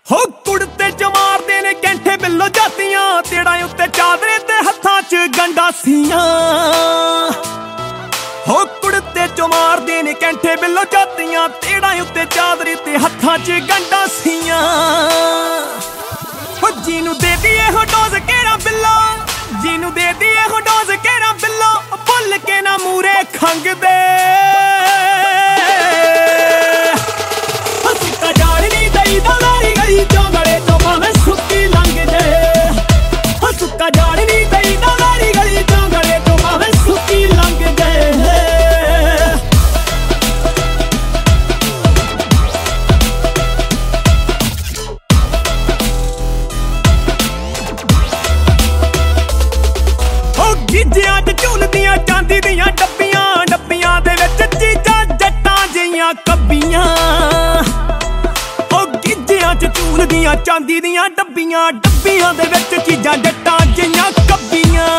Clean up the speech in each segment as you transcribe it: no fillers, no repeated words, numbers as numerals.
ਹੋ ਕੁੜਤੇ ਚ ਮਾਰਦੇ ਨੇ ਕੈਂਠੇ ਬਿੱਲੋ ਜਾਤੀਆਂ, ਤੇੜਾਂ ਉੱਤੇ ਚਾਦਰੇ ਤੇ ਹੱਥਾਂ ਚ ਗੰਡਾਸੀਆਂ। ਹੋ ਕੁੜਤੇ ਚ ਮਾਰਦੇ ਨੇ ਕੈਂਠੇ ਬਿੱਲੋ ਜਾਤੀਆਂ, ਤੇੜਾਂ ਉੱਤੇ ਚਾਦਰੇ ਤੇ ਹੱਥਾਂ ਚ ਗੰਡਾਸੀਆਂ। ਹੋ ਜਿਹਨੂੰ ਦੇ ਦੀਏ ਹੋ ਡੋਜ਼ ਕਿਹੜਾ ਬਿੱਲੋ, ਜਿਹਨੂੰ ਦੇ ਦੀਏ ਹੋ ਡੋਜ਼ ਕਿਹੜਾ ਬਿੱਲੋ, ਭੁੱਲ ਕੇ ਨਾ ਮੂਰੇ ਖੰਗਦੇ। ਸੁੱਕਾ ਜਾਣ ਨਹੀਂ ਦਈਦਾ ਮੇਰੀ ਗਲੀ ਚੋਂ, ਗਲੇ ਤੋਂ ਭਾਵੇਂ ਸੁੱਕੀ ਲੰਘ ਜੇ। ਸੁੱਕਾ ਜਾਣ ਨਹੀਂ ਦਈਦਾ ਮੇਰੀ ਗਲੀ ਚੋਂ, ਗਲੇ ਤੋਂ ਭਾਵੇਂ ਸੁੱਕੀ ਲੰਘ ਜੇ। ਗਿੱਜਿਆਂ ਚ ਝੂਲਦੀਆਂ ਚਾਂਦੀ ਦੀਆਂ ਡੱਬੀਆਂ, ਡੱਬੀਆਂ ਦੇ ਵਿੱਚ ਚੀਜ਼ਾਂ ਜੱਟਾਂ ਜਿਹੀਆਂ ਕੱਬੀਆਂ। ਉਹ ਗਿੱਜਿਆਂ ਚ ਝੂਲਦੀਆਂ ਚਾਂਦੀ ਦੀਆਂ ਡੱਬੀਆਂ, ਡੱਬੀਆਂ ਦੇ ਵਿੱਚ ਚੀਜ਼ਾਂ ਜੱਟਾਂ ਜਿਹੀਆਂ ਕੱਬੀਆਂ।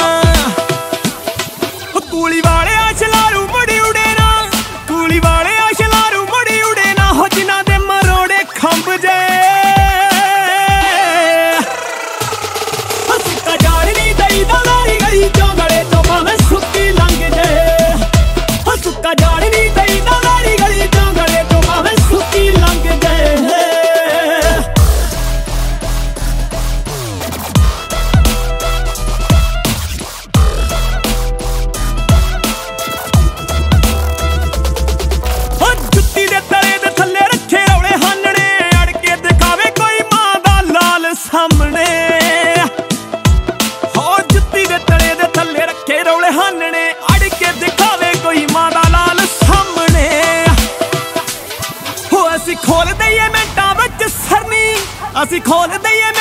ਕੂਲੀ ਵਾਲਿਆ ਛਲਾਰੂ ਮੁੜੀ ਉੜੇ ਨਾ, ਕੂਲੀ ਵਾਲਿਆ ਛਲਾਰੂ ਮੁੜੀ ਉੜੇ ਨਾ, ਹੋ ਜਿਨ੍ਹਾਂ ਦੇ ਮਰੋੜੇ ਖੰਭ ਜੇ। ਸੁੱਕਾ ਜਾਣ ਨਹੀਂ ਦਈਦਾ ਮੇਰੀ ਗਲੀ ਚੋਂ, ਗਲੇ ਤੋਂ ਭਾਵੇਂ ਸੁੱਕੀ ਲੰਘ ਜੇ। ਸੁੱਕਾ ਜਾਣ ਨਹੀਂ ਦਈਦਾ ਮੇਰੀ ਗਲੀ ਚੋਂ, ਗਲੇ ਤੋਂ ਭਾਵੇਂ ਸੁੱਕੀ ਲੰਘ ਜੇ। ਜੁੱਤੀ ਦੇ ਤਲੇ ਦੇ ਥੱਲੇ ਰੱਖੇ ਰੌਲੇ ਹਾਨਣੇ, ਅੜ ਕੇ ਦਿਖਾਵੇ ਕੋਈ ਮਾਂ ਦਾ ਲਾਲ ਸਾਹਮਣੇ। ਰੌਲੇ ਹਾਨਣੇ, ਅੜ ਕੇ ਦਿਖਾਵੇ ਕੋਈ ਮਾਂ ਦਾ ਲਾਲ ਸਾਹਮਣੇ। ਹੋ ਅਸੀਂ ਖੋਲ ਦਈਏ ਮਿੰਟਾਂ ਵਿੱਚ ਸਰਨੀ, ਅਸੀਂ ਖੋਲ ਦਈਏ